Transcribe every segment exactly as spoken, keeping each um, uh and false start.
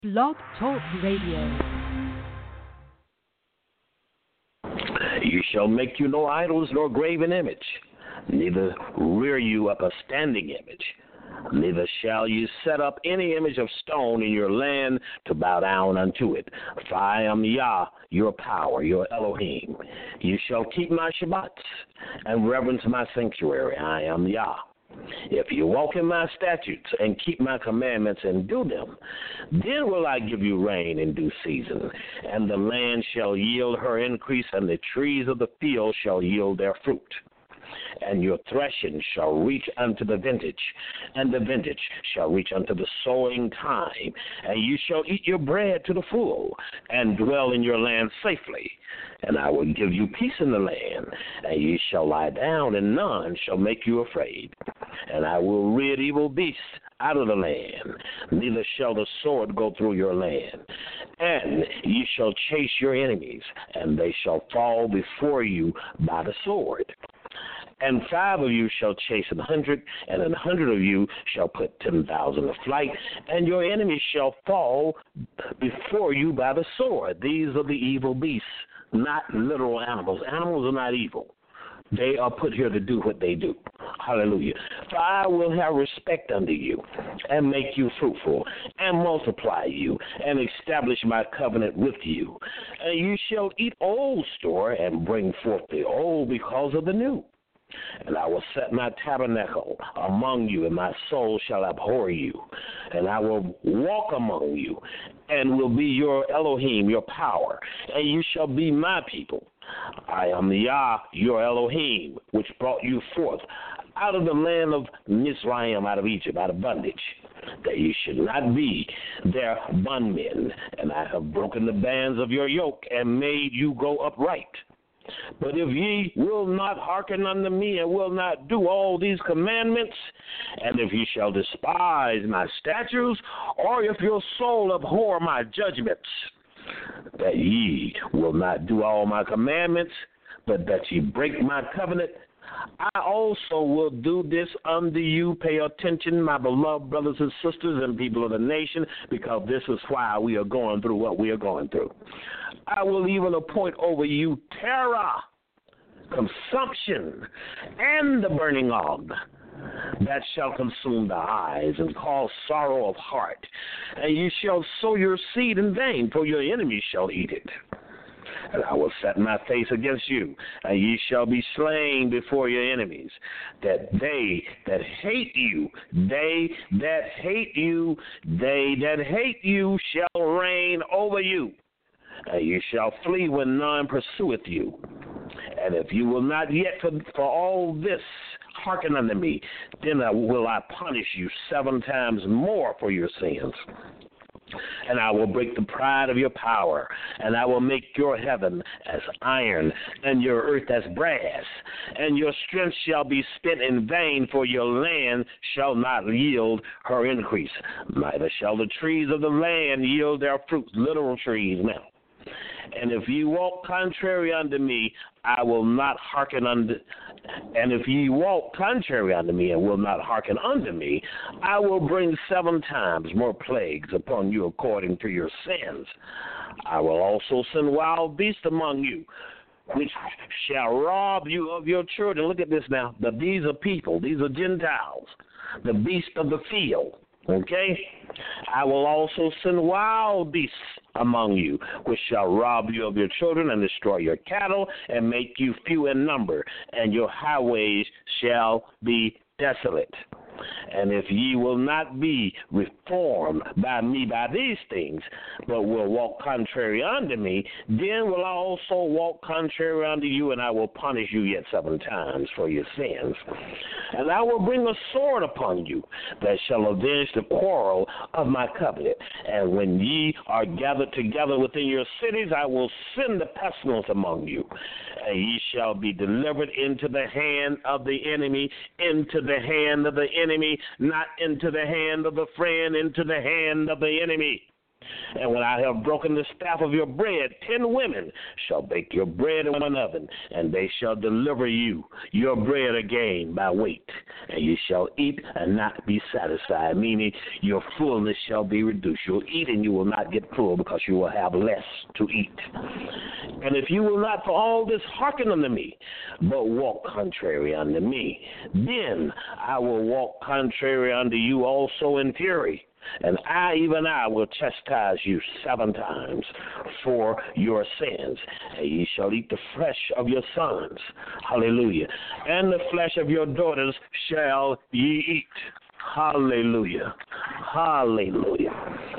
Blog Talk Radio. You shall make you no idols nor graven image, neither rear you up a standing image. Neither shall you set up any image of stone in your land to bow down unto it. For I am Yah, your power, your Elohim. You shall keep my Shabbats and reverence my sanctuary. I am Yah. If you walk in my statutes and keep my commandments and do them, then will I give you rain in due season, and the land shall yield her increase, and the trees of the field shall yield their fruit. And your threshing shall reach unto the vintage, and the vintage shall reach unto the sowing time, and you shall eat your bread to the full, and dwell in your land safely. And I will give you peace in the land, and ye shall lie down, and none shall make you afraid. And I will rid evil beasts out of the land, neither shall the sword go through your land. And ye shall chase your enemies, and they shall fall before you by the sword. And five of you shall chase an hundred, and an hundred of you shall put ten thousand to flight, and your enemies shall fall before you by the sword. These are the evil beasts, not literal animals. Animals are not evil. They are put here to do what they do. Hallelujah. For I will have respect unto you, and make you fruitful, and multiply you, and establish my covenant with you. And you shall eat old store, and bring forth the old because of the new. And I will set my tabernacle among you, and my soul shall abhor you. And I will walk among you, and will be your Elohim, your power, and you shall be my people. I am Yah, your Elohim, which brought you forth out of the land of Mizraim, out of Egypt, out of bondage, that you should not be their bondmen. And I have broken the bands of your yoke, and made you go upright. But if ye will not hearken unto me, and will not do all these commandments, and if ye shall despise my statutes, or if your soul abhor my judgments, that ye will not do all my commandments, but that ye break my covenant, I also will do this unto you. Pay attention, my beloved brothers and sisters and people of the nation, because this is why we are going through what we are going through. I will even appoint over you terror, consumption, and the burning of that shall consume the eyes and cause sorrow of heart. And you shall sow your seed in vain, for your enemies shall eat it. And I will set my face against you, and ye shall be slain before your enemies, that they that hate you, they that hate you, they that hate you shall reign over you, and you shall flee when none pursueth you. And if you will not yet for, for all this hearken unto me, then I will I punish you seven times more for your sins. And I will break the pride of your power, and I will make your heaven as iron, and your earth as brass, and your strength shall be spent in vain, for your land shall not yield her increase. Neither shall the trees of the land yield their fruits, literal trees now. And if ye walk contrary unto me, I will not hearken unto and if ye walk contrary unto me and will not hearken unto me, I will bring seven times more plagues upon you according to your sins. I will also send wild beasts among you, which shall rob you of your children. Look at this now. The, these are people. These are Gentiles, the beasts of the field. Okay? I will also send wild beasts among you, which shall rob you of your children and destroy your cattle and make you few in number, and your highways shall be desolate. And if ye will not be reformed by me by these things, but will walk contrary unto me, then will I also walk contrary unto you, and I will punish you yet seven times for your sins. And I will bring a sword upon you that shall avenge the quarrel of my covenant. And when ye are gathered together within your cities, I will send the pestilence among you, and ye shall be delivered into the hand of the enemy, into the hand of the enemy, not into the hand of the friend, into the hand of the enemy. And when I have broken the staff of your bread, ten women shall bake your bread in one oven, and they shall deliver you your bread again by weight. And you shall eat and not be satisfied, meaning your fullness shall be reduced. You'll eat and you will not get full because you will have less to eat. And if you will not for all this hearken unto me, but walk contrary unto me, then I will walk contrary unto you also in fury. And I, even I, will chastise you seven times for your sins. And ye shall eat the flesh of your sons. Hallelujah. And the flesh of your daughters shall ye eat. Hallelujah. Hallelujah.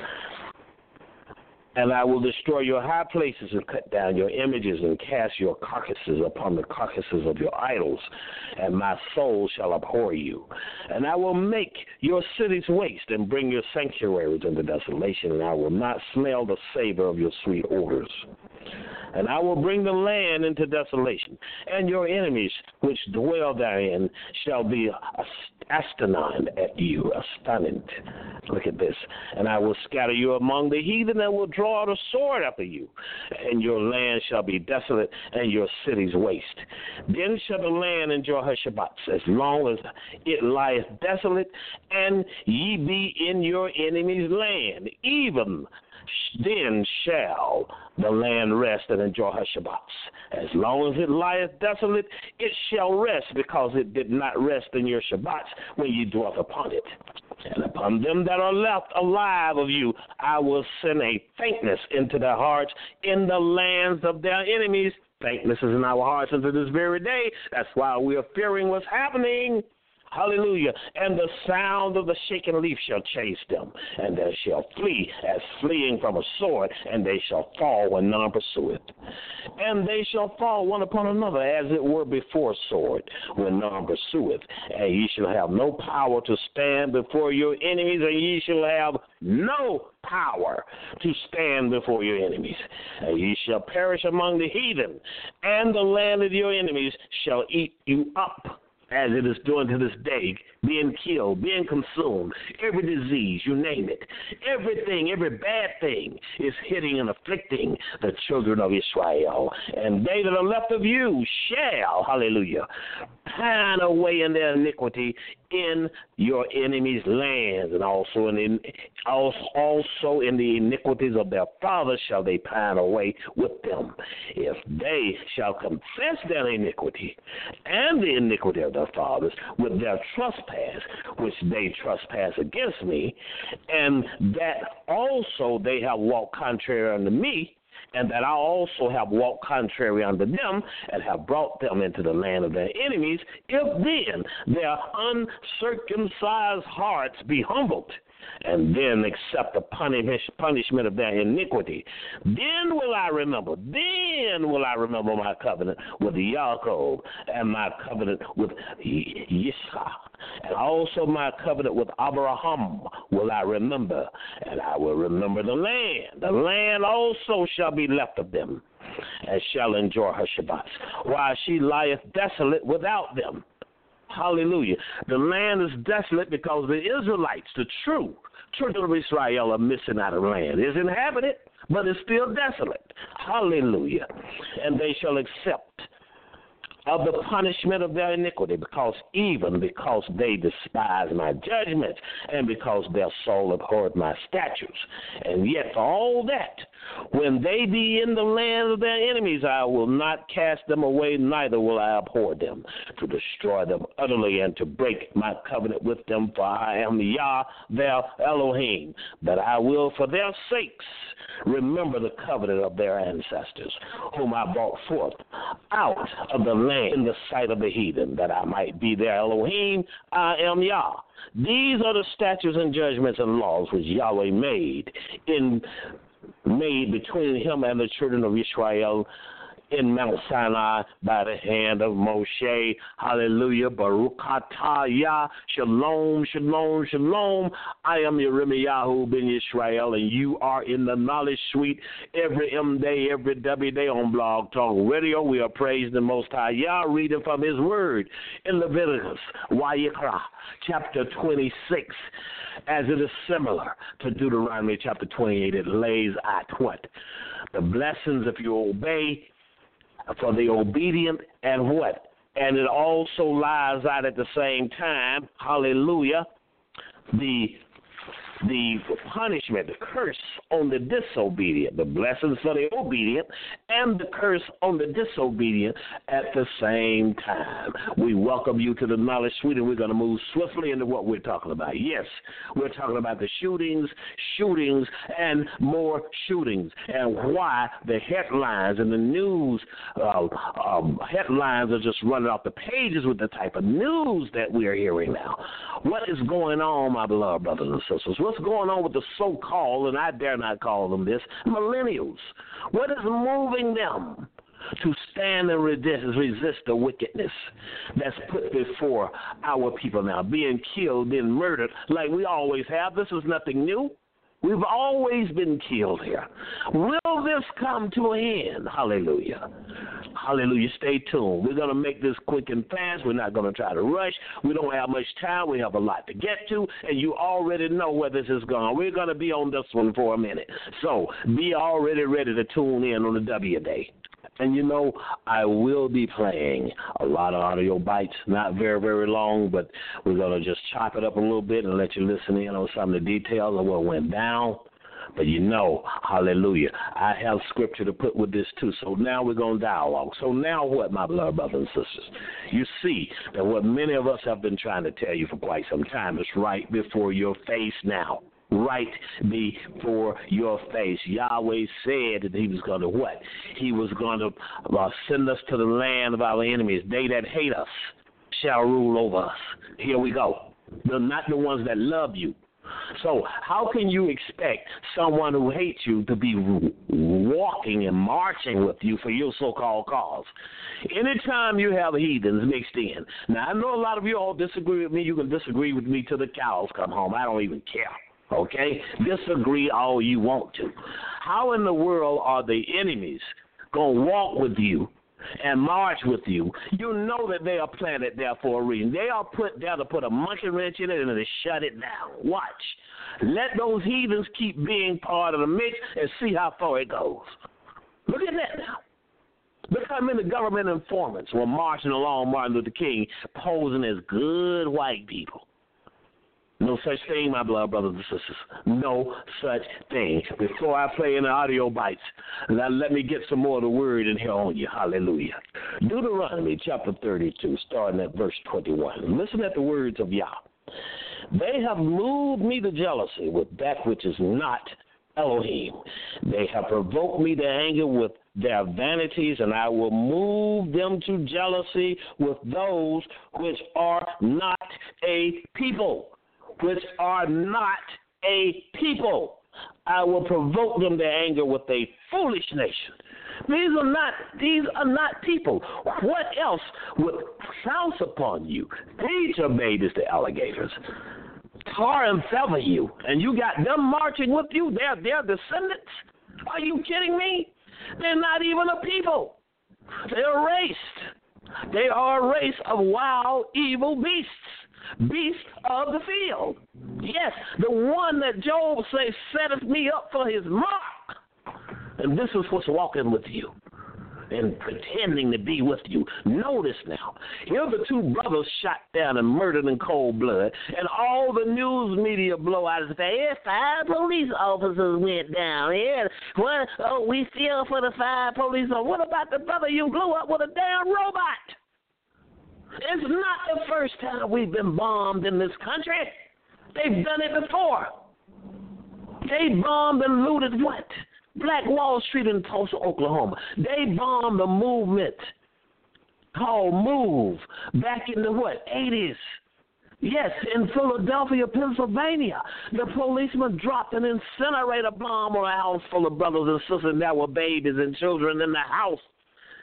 And I will destroy your high places and cut down your images and cast your carcasses upon the carcasses of your idols, and my soul shall abhor you. And I will make your cities waste and bring your sanctuaries into desolation, and I will not smell the savor of your sweet odors. And I will bring the land into desolation, and your enemies which dwell therein shall be astonished at you, astonished. Look at this. And I will scatter you among the heathen, and will draw out a sword after you, and your land shall be desolate, and your cities waste. Then shall the land enjoy her Shabbats, as long as it lieth desolate, and ye be in your enemy's land. Even then shall the land rest and enjoy her Shabbats. As long as it lieth desolate, it shall rest, because it did not rest in your Shabbats when ye dwelt upon it. And upon them that are left alive of you, I will send a faintness into their hearts in the lands of their enemies. Faintness is in our hearts unto this very day. That's why we are fearing what's happening. Hallelujah. And the sound of the shaken leaf shall chase them, and they shall flee as fleeing from a sword, and they shall fall when none pursueth. And they shall fall one upon another, as it were before sword, when none pursueth. And ye shall have no power to stand before your enemies, and ye shall have no power to stand before your enemies. And ye shall perish among the heathen, and the land of your enemies shall eat you up, as it is doing to this day, being killed, being consumed, every disease, you name it. Everything, every bad thing is hitting and afflicting the children of Israel. And they that are left of you shall, hallelujah, pine away in their iniquity in your enemies' lands, and also in the, also in the iniquities of their fathers shall they pine away with them. If they shall confess their iniquity and the iniquity of their fathers with their trespass, which they trespass against me, and that also they have walked contrary unto me, and that I also have walked contrary unto them, and have brought them into the land of their enemies, if then their uncircumcised hearts be humbled, and then accept the punishment of their iniquity, then will I remember, then will I remember my covenant with Yaakov, and my covenant with Yitzchak, and also my covenant with Abraham will I remember, and I will remember the land. The land also shall be left of them, and shall enjoy her Shabbats, while she lieth desolate without them. Hallelujah. The land is desolate because the Israelites, the true children of Israel, are missing out of land. It's inhabited, but it's still desolate. Hallelujah. And they shall accept of the punishment of their iniquity, because even because they despise my judgments, and because their soul abhorred my statutes. And yet for all that, when they be in the land of their enemies, I will not cast them away, neither will I abhor them, to destroy them utterly and to break my covenant with them, for I am Yah, their Elohim. But I will for their sakes remember the covenant of their ancestors, whom I brought forth out of the land in the sight of the heathen, that I might be their Elohim. I am Yah. These are the statutes and judgments and laws which Yahweh made in made between him and the children of Israel in Mount Sinai by the hand of Moshe. Hallelujah. Baruch atah Yah. Shalom, shalom, shalom. I am Yirmiyahu ben Yisrael, and you are in the Knowledge Suite every M day, every W day on Blog Talk Radio. We are praising the Most High Yah, reading from His Word in Leviticus, Vayikra, chapter twenty-six, as it is similar to Deuteronomy chapter twenty-eight. It lays out what? The blessings if you obey, for the obedient, and what? And it also lies out at the same time, hallelujah, the the punishment, the curse on the disobedient, the blessings for the obedient, and the curse on the disobedient at the same time. We welcome you to the Knowledge Suite, and we're going to move swiftly into what we're talking about. Yes, we're talking about the shootings, shootings, and more shootings, and why the headlines and the news uh, um, headlines are just running off the pages with the type of news that we are hearing now. What is going on, my beloved brothers and sisters? What's going on with the so-called, and I dare not call them this, millennials? What is moving them to stand and resist, resist the wickedness that's put before our people now, being killed, being murdered like we always have? This is nothing new. We've always been killed here. Will this come to an end? Hallelujah. Hallelujah. Stay tuned. We're going to make this quick and fast. We're not going to try to rush. We don't have much time. We have a lot to get to, and you already know where this is going. We're going to be on this one for a minute. So be already ready to tune in on the W Day. And, you know, I will be playing a lot of audio bites, not very, very long, but we're going to just chop it up a little bit and let you listen in on some of the details of what went down. But, you know, hallelujah, I have scripture to put with this, too. So now we're going to dialogue. So now what, my beloved brothers and sisters? You see that what many of us have been trying to tell you for quite some time is right before your face now. Right before your face. Yahweh said that he was going to what? He was going to uh, send us to the land of our enemies. They that hate us shall rule over us. Here we go. They're not the ones that love you. So how can you expect someone who hates you to be walking and marching with you for your so-called cause? Anytime you have heathens mixed in. Now, I know a lot of you all disagree with me. You can disagree with me till the cows come home. I don't even care. Okay? Disagree all you want to. How in the world are the enemies going to walk with you and march with you? You know that they are planted there for a reason. They are put there to put a monkey wrench in it and to shut it down. Watch. Let those heathens keep being part of the mix and see how far it goes. Look at that now. Look how many government informants were marching along Martin Luther King posing as good white people. No such thing, my beloved brothers and sisters. No such thing. Before I play in the audio bites, now let me get some more of the word in here on you. Hallelujah. Deuteronomy chapter thirty-two, starting at verse twenty-one. Listen at the words of Yah. They have moved me to jealousy with that which is not Elohim. They have provoked me to anger with their vanities, and I will move them to jealousy with those which are not a people. Which are not a people. I will provoke them to anger with a foolish nation. These are not these are not people. What else would pounce upon you? Feed your babies to alligators. Tar and feather you, and you got them marching with you. They're their descendants. Are you kidding me? They're not even a people. They're a race. They are a race of wild, evil beasts. Beast of the field. Yes, the one that Job says setteth me up for his mark. And this is what's walking with you and pretending to be with you. Notice now, here are the two brothers shot down and murdered in cold blood, and all the news media blow out and say, yeah, five police officers went down. Yeah, well, oh, we feel for the five police officers. What about the brother you blew up with a damn robot? It's not the first time we've been bombed in this country. They've done it before. They bombed and looted what? Black Wall Street in Tulsa, Oklahoma. They bombed a movement called MOVE back in the what? eighties. Yes, in Philadelphia, Pennsylvania. The policeman dropped an incinerator bomb on a house full of brothers and sisters, and there were babies and children in the house.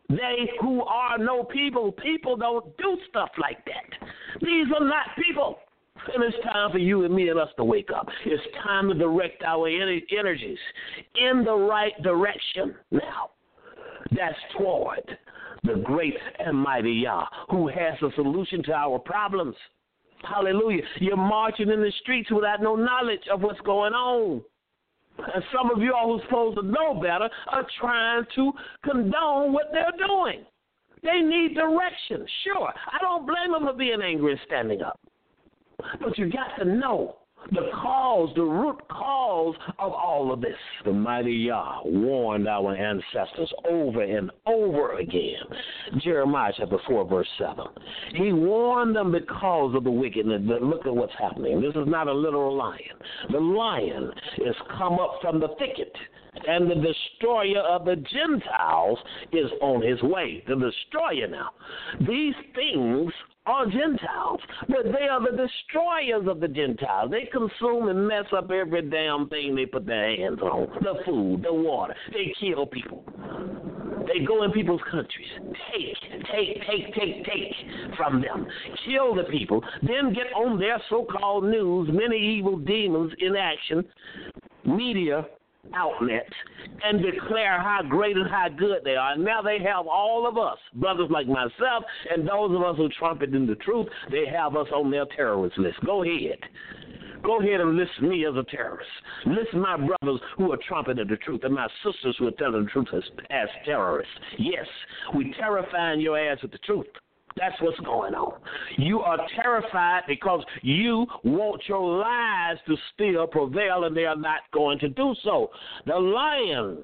They who are no people. People don't do stuff like that. These are not people. And it's time for you and me and us to wake up. It's time to direct our energies in the right direction now. That's toward the great and mighty Yah, who has a solution to our problems. Hallelujah. You're marching in the streets without no knowledge of what's going on. And some of you all who's supposed to know better are trying to condone what they're doing. They need direction. Sure, I don't blame them for being angry and standing up. But you got to know the cause, the root cause of all of this. The mighty Yah warned our ancestors over and over again. Jeremiah chapter four, verse seven. He warned them because of the wickedness. Look at what's happening. This is not a literal lion. The lion is come up from the thicket, and the destroyer of the Gentiles is on his way. The destroyer now. These things are Gentiles, but they are the destroyers of the Gentiles. They consume and mess up every damn thing they put their hands on. The food, the water. They kill people. They go in people's countries. Take, take, take, take, take from them. Kill the people. Then get on their so-called news, many evil demons in action, media outlets, and declare how great and how good they are. And now they have all of us, brothers like myself, and those of us who trumpet in the truth, they have us on their terrorist list. Go ahead. Go ahead and list me as a terrorist. List my brothers who are trumpeting the truth and my sisters who are telling the truth as, as terrorists. Yes, we terrifying your ass with the truth. That's what's going on. You are terrified because you want your lies to still prevail, and they are not going to do so. The lion,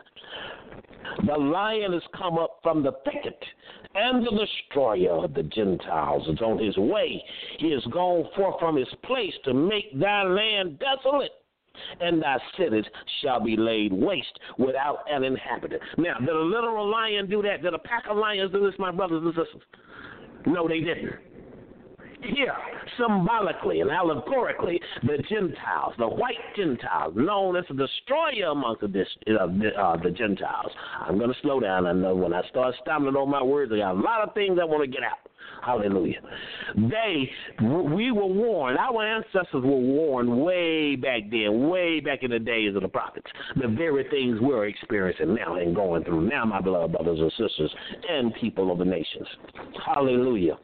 the lion has come up from the thicket, and the destroyer of the Gentiles is on his way. He is gone forth from his place to make thy land desolate, and thy cities shall be laid waste without an inhabitant. Now, did a literal lion do that? Did a pack of lions do this, my brothers and sisters? No, they didn't. Here, symbolically and allegorically, the Gentiles, the white Gentiles, known as the destroyer amongst the, uh, the, uh, the Gentiles. I'm going to slow down. I know when I start stumbling on my words, I got a lot of things I want to get out. Hallelujah. They, we were warned, our ancestors were warned way back then, way back in the days of the prophets, the very things we're experiencing now and going through now, my beloved brothers and sisters and people of the nations. Hallelujah.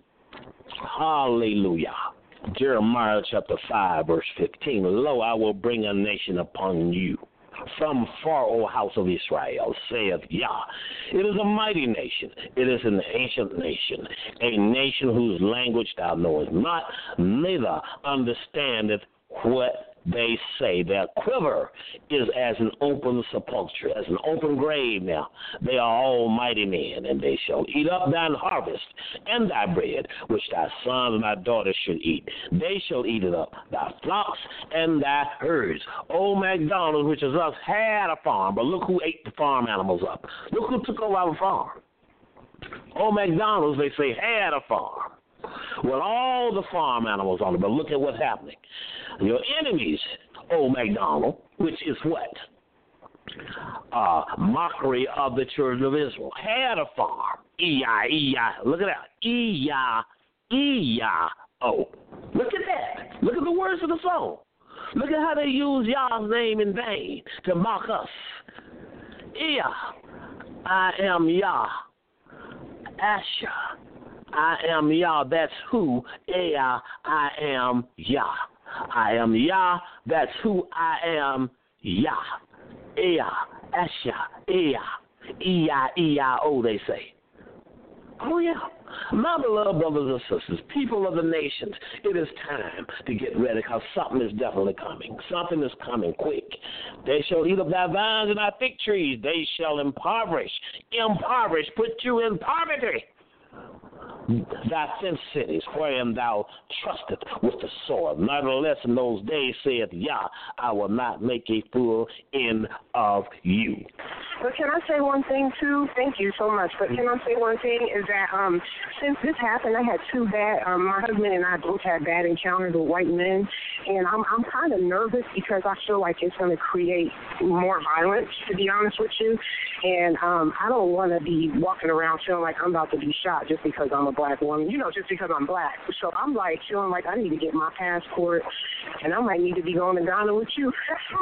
Hallelujah. Jeremiah chapter five, verse fifteen. Lo, I will bring a nation upon you from far, O house of Israel, saith Yah. It is a mighty nation. It is an ancient nation, a nation whose language thou knowest not, neither understandeth what they say. Their quiver is as an open sepulchre, as an open grave now. They are all mighty men, and they shall eat up thine harvest and thy bread, which thy sons and thy daughters should eat. They shall eat it up, thy flocks and thy herds. Old MacDonald, which is us, had a farm, but look who ate the farm animals up. Look who took over our farm. Old MacDonald's, they say, had a farm with all the farm animals on it, but look at what's happening. Your enemies, Old MacDonald, which is what? Uh, mockery of the children of Israel, had a farm. E I E I. Look at that. E I E I O. Look at that. Look at the words of the song. Look at how they use Yah's name in vain to mock us. Yah, I am Yah. Asher, I am Yah. That's who. Yah, I am Yah. I am Yah. That's who I am. Yah. Yah. Asher. Yah. E I E I O, they say. Oh, yeah. My beloved brothers and sisters, people of the nations, it is time to get ready because something is definitely coming. Something is coming quick. They shall eat up thy vines and thy fig trees. They shall impoverish. Impoverish. Put you in poverty. Thy fenced cities, wherein thou trustest with the sword. Nevertheless, in those days, saith Yah, I will not make a fool end of you. But can I say one thing, too? Thank you so much. But can I say one thing is that um, since this happened, I had two bad, um, my husband and I both had bad encounters with white men. And I'm, I'm kind of nervous because I feel like it's going to create more violence, to be honest with you. And um, I don't want to be walking around feeling like I'm about to be shot just because I'm a black woman, you know, just because I'm black. So I'm like feeling like I need to get my passport, and I might need to be going to Ghana with you.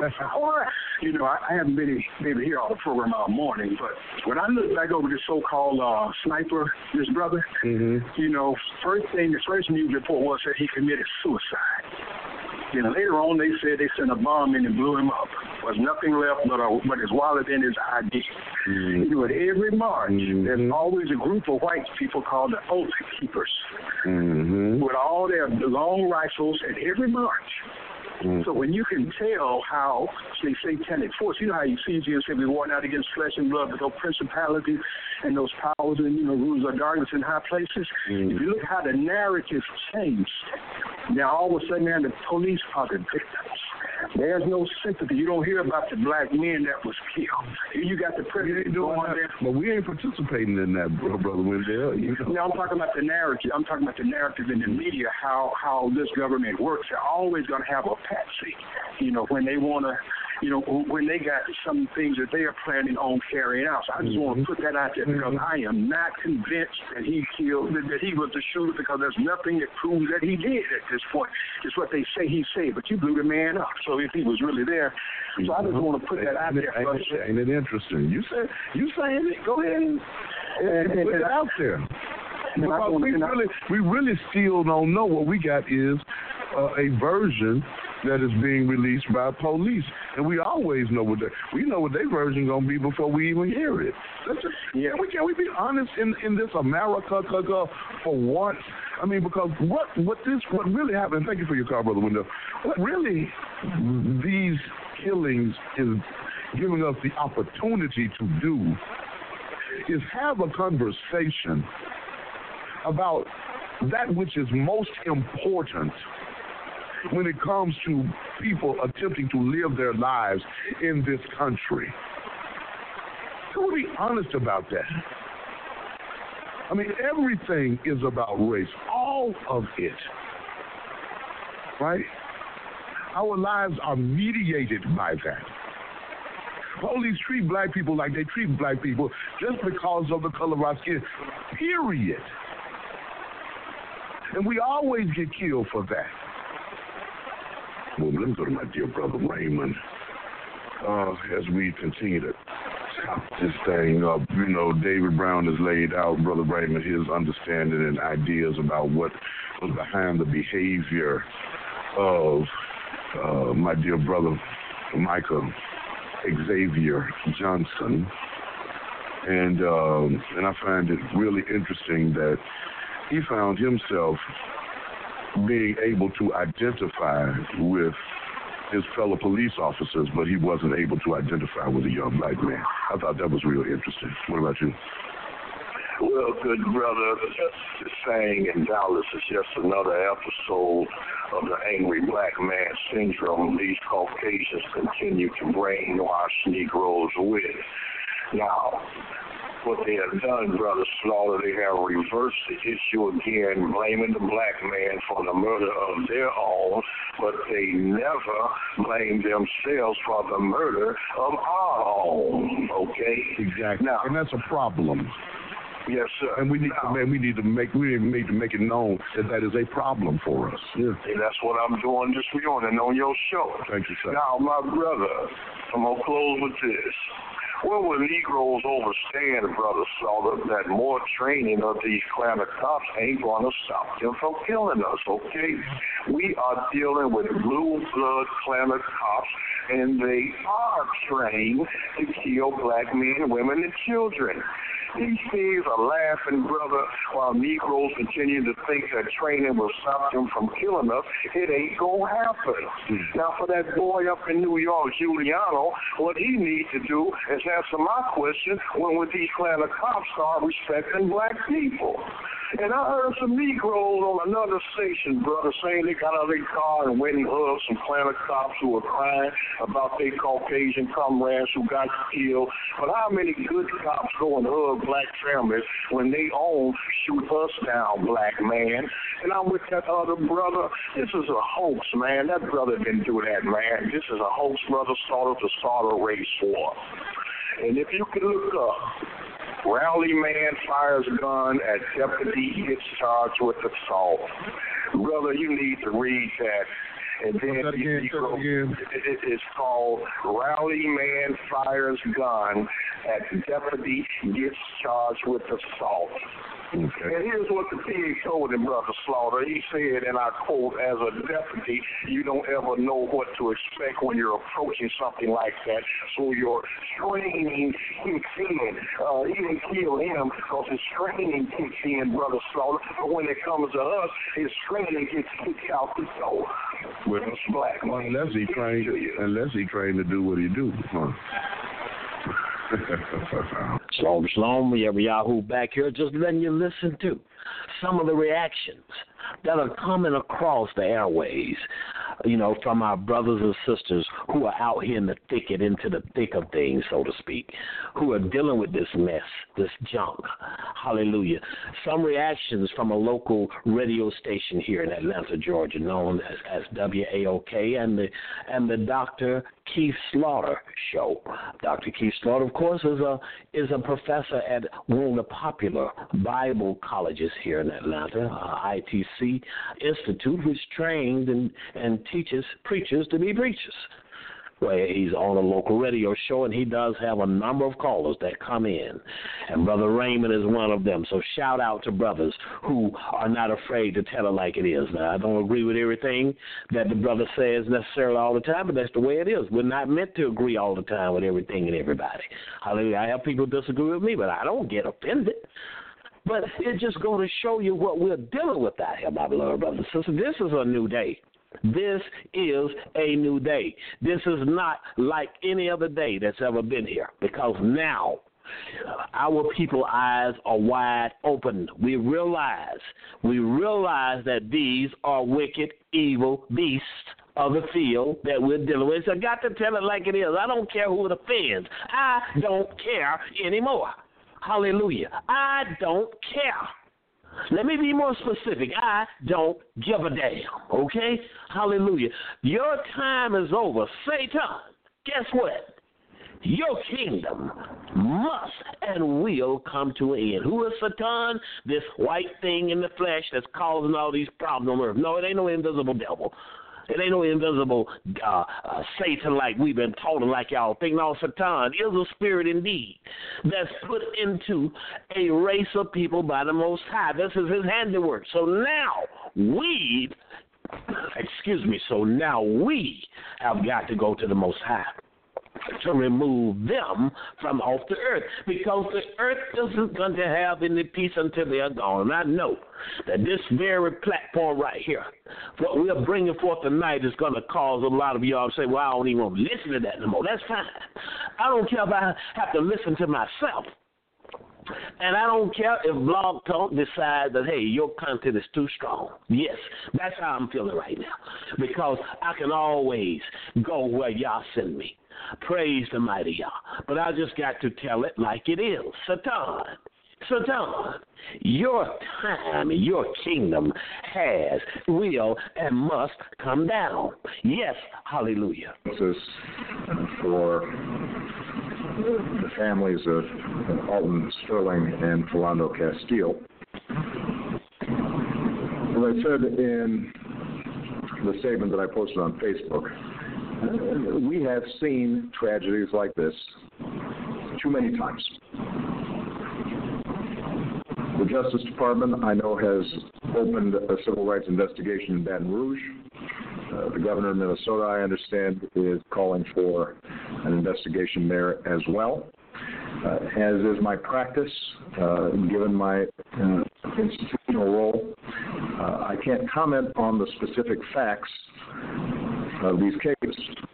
or, you know, I, I haven't been maybe here all the program all morning, but when I look back over this so-called uh, sniper, this brother, mm-hmm. you know, first thing, the first news report was that he committed suicide. Then later on, they said they sent a bomb in and blew him up. There was nothing left but, a, but his wallet and his I D. Mm-hmm. You know, at every march, mm-hmm. there's always a group of white people called the Oath Keepers, mm-hmm. with all their long rifles at every march. Mm-hmm. So when you can tell how the satanic force, you know how you see Jesus say we war not against flesh and blood, but those principalities and those powers and, you know, rulers of darkness in high places. Mm-hmm. If you look how the narrative changed, now all of a sudden now the police are the victims. There's no sympathy. You don't hear about the black men that was killed. You got the president going there. But we ain't participating in that, Brother Wendell. You know. No, I'm talking about the narrative. I'm talking about the narrative in the media, how, how this government works. They're always going to have a patsy, you know, when they want to, you know, when they got some things that they are planning on carrying out. So I just mm-hmm. want to put that out there because mm-hmm. I am not convinced that he killed, that, that he was the shooter, because there's nothing that proves that he did at this point. It's what they say he said, but you blew the man up. So if he was really there, so I just want to put that out there. Ain't it, ain't it interesting? You say you saying it? Go ahead and, and, and put it out there. Because we really, we really still don't know. What we got is uh, a version that is being released by police, and we always know what they, we know what their version gonna be before we even hear it. Let's just, yeah, we can we be honest in in this America for once. I mean, because what what this what really happened? Thank you for your call, Brother Wendell. What really these killings is giving us the opportunity to do is have a conversation about that which is most important when it comes to people attempting to live their lives in this country. Can we be honest about that? I mean, everything is about race, all of it, right? Our lives are mediated by that. Police treat black people like they treat black people just because of the color of our skin, period. And we always get killed for that. Well, let me go to my dear brother Raymond. Uh, as we continue to chop this thing up, you know, David Brown has laid out, Brother Raymond, his understanding and ideas about what was behind the behavior of uh, my dear brother Michael Xavier Johnson. And, um, and I find it really interesting that he found himself being able to identify with his fellow police officers, but he wasn't able to identify with a young black man. I thought that was real interesting. What about you? Well, good brother, the saying in Dallas is just another episode of the angry black man syndrome these Caucasians continue to brainwash Negroes with. Now, what they have done, Brother Slaughter, they have reversed the issue again, blaming the black man for the murder of their own, but they never blame themselves for the murder of our own, okay? Exactly, now, and that's a problem. Yes, sir. And we need now, to man, we need to make we need to make it known that that is a problem for us. Yeah. And that's what I'm doing this morning on your show. Thank you, sir. Now, my brother, I'm gonna close with this. When will Negroes overstand, Brother Slaughter, that more training of these Klan cops ain't going to stop them from killing us, okay? We are dealing with blue blood Klan cops, and they are trained to kill black men, women, and children. These things are laughing, brother, while Negroes continue to think that training will stop them from killing us. It ain't going to happen. Mm-hmm. Now, for that boy up in New York, Giuliano, what he needs to do is answer my question, when would these Klan cops start respecting black people? And I heard some Negroes on another station, brother, saying they got out of their car and went and hugged some Atlanta cops who were crying about their Caucasian comrades who got killed. But how many good cops go and hug black families when they own shoot us down, black man? And I'm with that other brother. This is a hoax, man. That brother didn't do that, man. This is a hoax, brother, started to start a race war. And if you can look up, Rowley man fires gun at deputy, gets charged with assault. Brother, you need to read that. And then that again, you go, again. it, it's called Rowley man fires gun at deputy, gets charged with assault. Okay. And here's what the pig told him, Brother Slaughter. He said, and I quote, as a deputy, you don't ever know what to expect when you're approaching something like that. So your training kicks in. Uh, he didn't kill him because his training kicks in, Brother Slaughter. But when it comes to us, his training gets kicked out the door. With us black man. Unless he trained, unless he trained to do what he do, huh? Shalom, shalom, Yahoo back here, just letting you listen to some of the reactions that are coming across the airways, you know, from our brothers and sisters who are out here in the thicket, into the thick of things, so to speak, who are dealing with this mess, this junk. Hallelujah. Some reactions from a local radio station here in Atlanta, Georgia, known as, as W A O K, and the and the Doctor Keith Slaughter show. Doctor Keith Slaughter, of course, is a is a professor at one of the popular Bible colleges here in Atlanta, uh, I T C Institute, who's trained and, and teaches preachers to be preachers. Well, he's on a local radio show, and he does have a number of callers that come in, and Brother Raymond is one of them. So shout out to brothers who are not afraid to tell it like it is. Now, I don't agree with everything that the brother says necessarily all the time, but that's the way it is. We're not meant to agree all the time with everything and everybody. Hallelujah. I have people disagree with me, but I don't get offended. But it just goes to show you what we're dealing with out here, my beloved brothers and sisters. This is a new day. This is a new day. This is not like any other day that's ever been here, because now our people's eyes are wide open. We realize, we realize that these are wicked, evil beasts of the field that we're dealing with. So I got to tell it like it is. I don't care who it offends. I don't care anymore. Hallelujah. I don't care. Let me be more specific. I don't give a damn, okay? Hallelujah. Your time is over. Satan, guess what? Your kingdom must and will come to an end. Who is Satan? This white thing in the flesh that's causing all these problems on earth. No, it ain't no invisible devil. It ain't no invisible uh, uh, Satan like we've been told and like y'all think. No, Satan is a spirit indeed that's put into a race of people by the Most High. This is his handiwork. So now we, excuse me, so now we have got to go to the Most High to remove them from off the earth, because the earth isn't going to have any peace until they are gone. And I know that this very platform right here, what we are bringing forth tonight, is going to cause a lot of y'all to say, well, I don't even want to listen to that no more. That's fine. I don't care if I have to listen to myself. And I don't care if Blog Talk decides that, hey, your content is too strong. Yes, that's how I'm feeling right now, because I can always go where y'all send me. Praise the mighty Yah. But I just got to tell it like it is. Satan, Satan, your time, your kingdom has, will, and must come down. Yes, hallelujah. This is for the families of Alton Sterling and Philando Castile. As I said in the statement that I posted on Facebook, we have seen tragedies like this too many times. The Justice Department, I know, has opened a civil rights investigation in Baton Rouge. Uh, the governor of Minnesota, I understand, is calling for an investigation there as well. Uh, as is my practice, uh, given my uh, institutional role, uh, I can't comment on the specific facts of these cases.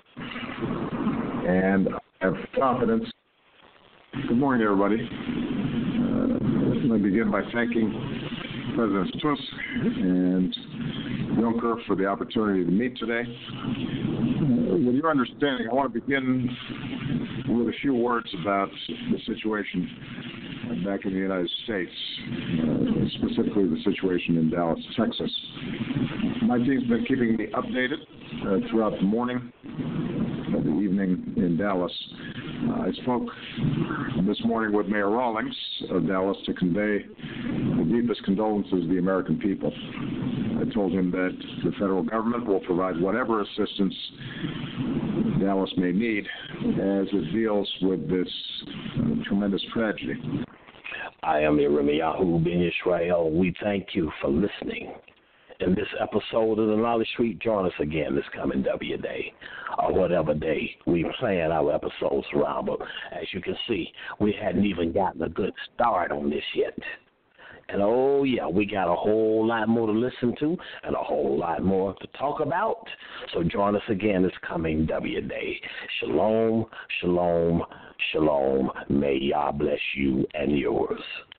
And I have confidence. Good morning, everybody. Uh, let me begin by thanking Presidents Tusk and Juncker for the opportunity to meet today. Uh, with your understanding, I want to begin with a few words about the situation back in the United States, uh, specifically the situation in Dallas, Texas. My team's been keeping me updated uh, throughout the morning, uh, the evening in Dallas. Uh, I spoke this morning with Mayor Rawlings of Dallas to convey the deepest condolences of the American people. I told him that the federal government will provide whatever assistance Dallas may need as it deals with this uh, tremendous tragedy. I am Yirmiyahu Ben Yisrael. We thank you for listening. In this episode of the Knowledge Street, join us again this coming W Day, or whatever day we plan our episodes around. But as you can see, we hadn't even gotten a good start on this yet. And oh, yeah, we got a whole lot more to listen to and a whole lot more to talk about. So join us again this coming W Day. Shalom, shalom, shalom. May Yah bless you and yours.